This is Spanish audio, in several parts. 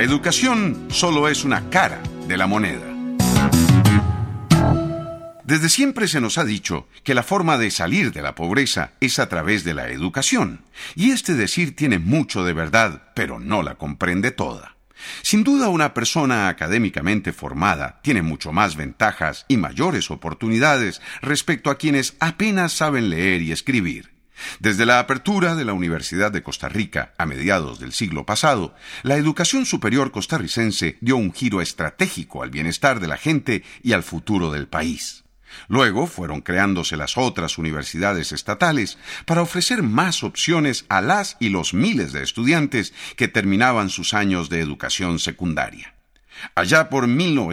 La educación solo es una cara de la moneda. Desde siempre se nos ha dicho que la forma de salir de la pobreza es a través de la educación, y este decir tiene mucho de verdad, pero no la comprende toda. Sin duda, una persona académicamente formada tiene mucho más ventajas y mayores oportunidades respecto a quienes apenas saben leer y escribir. Desde la apertura de la Universidad de Costa Rica a mediados del siglo pasado, la educación superior costarricense dio un giro estratégico al bienestar de la gente y al futuro del país. Luego fueron creándose las otras universidades estatales para ofrecer más opciones a las y los miles de estudiantes que terminaban sus años de educación secundaria. Allá por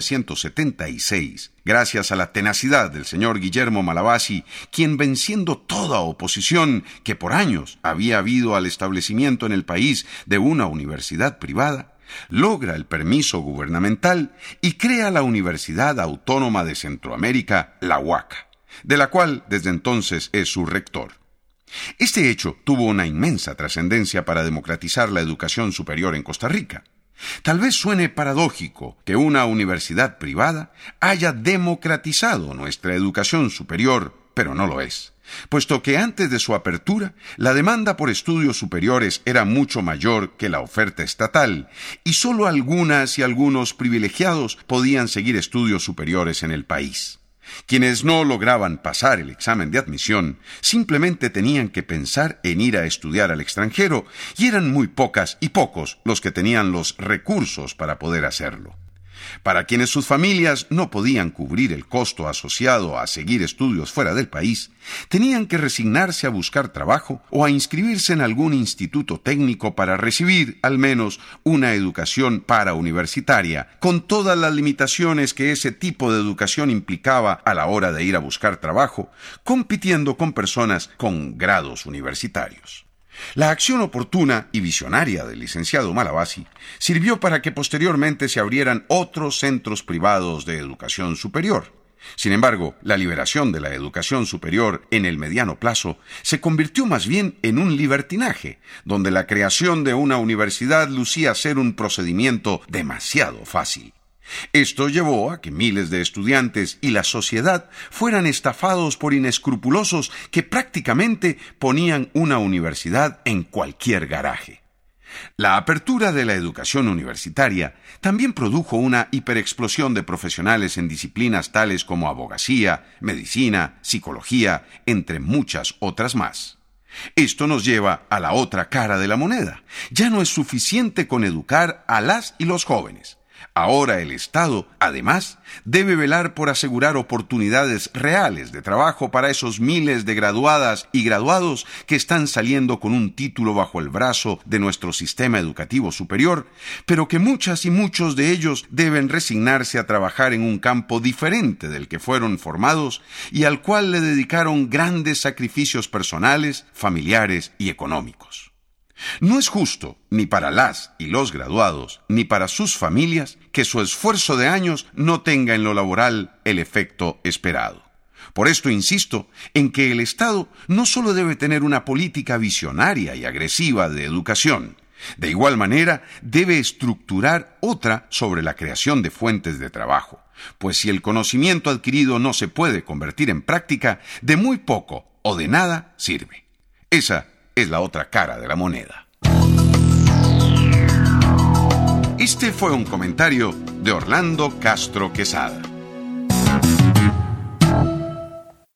1976, gracias a la tenacidad del señor Guillermo Malabasi, quien venciendo toda oposición que por años había habido al establecimiento en el país de una universidad privada, logra el permiso gubernamental y crea la Universidad Autónoma de Centroamérica, la UACA, de la cual desde entonces es su rector. Este hecho tuvo una inmensa trascendencia para democratizar la educación superior en Costa Rica. Tal vez suene paradójico que una universidad privada haya democratizado nuestra educación superior, pero no lo es, puesto que antes de su apertura, la demanda por estudios superiores era mucho mayor que la oferta estatal, y solo algunas y algunos privilegiados podían seguir estudios superiores en el país. Quienes no lograban pasar el examen de admisión simplemente tenían que pensar en ir a estudiar al extranjero, y eran muy pocas y pocos los que tenían los recursos para poder hacerlo. Para quienes sus familias no podían cubrir el costo asociado a seguir estudios fuera del país, tenían que resignarse a buscar trabajo o a inscribirse en algún instituto técnico para recibir al menos una educación parauniversitaria, con todas las limitaciones que ese tipo de educación implicaba a la hora de ir a buscar trabajo, compitiendo con personas con grados universitarios. La acción oportuna y visionaria del licenciado Malabasi sirvió para que posteriormente se abrieran otros centros privados de educación superior. Sin embargo, la liberación de la educación superior en el mediano plazo se convirtió más bien en un libertinaje, donde la creación de una universidad lucía ser un procedimiento demasiado fácil. Esto llevó a que miles de estudiantes y la sociedad fueran estafados por inescrupulosos que prácticamente ponían una universidad en cualquier garaje. La apertura de la educación universitaria también produjo una hiperexplosión de profesionales en disciplinas tales como abogacía, medicina, psicología, entre muchas otras más. Esto nos lleva a la otra cara de la moneda. Ya no es suficiente con educar a las y los jóvenes. Ahora el Estado, además, debe velar por asegurar oportunidades reales de trabajo para esos miles de graduadas y graduados que están saliendo con un título bajo el brazo de nuestro sistema educativo superior, pero que muchas y muchos de ellos deben resignarse a trabajar en un campo diferente del que fueron formados y al cual le dedicaron grandes sacrificios personales, familiares y económicos. No es justo, ni para las y los graduados, ni para sus familias, que su esfuerzo de años no tenga en lo laboral el efecto esperado. Por esto insisto en que el Estado no solo debe tener una política visionaria y agresiva de educación, de igual manera debe estructurar otra sobre la creación de fuentes de trabajo, pues si el conocimiento adquirido no se puede convertir en práctica, de muy poco o de nada sirve. Esa es la otra cara de la moneda. Este fue un comentario de Orlando Castro Quesada.